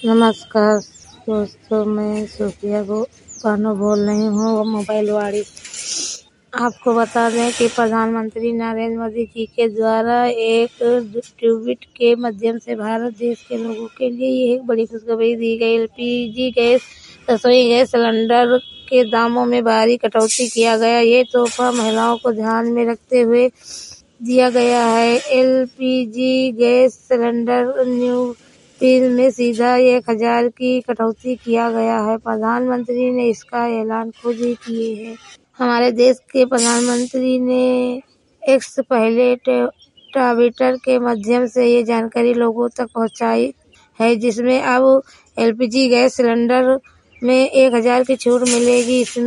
नमस्कार दोस्तों, मैं सूफिया बानो बोल रही हूँ, मोबाइल वाड़ी। आपको बता दें कि प्रधानमंत्री नरेंद्र मोदी जी के द्वारा एक ट्वीट के माध्यम से भारत देश के लोगों के लिए ये एक बड़ी खुशखबरी दी गई। एलपीजी गैस, रसोई गैस सिलेंडर के दामों में भारी कटौती किया गया। ये तोहफा महिलाओं को ध्यान में रखते हुए दिया गया है। LPG gas cylinder new bill में सीधा 1000 की कटौती किया गया है। प्रधानमंत्री ने इसका ऐलान खुद ही किए है। हमारे देश के प्रधानमंत्री ने एक्स पहले ट्विटर के माध्यम से ये जानकारी लोगों तक पहुंचाई है, जिसमें अब एलपीजी गैस सिलेंडर में 1000 की छूट मिलेगी। इसमें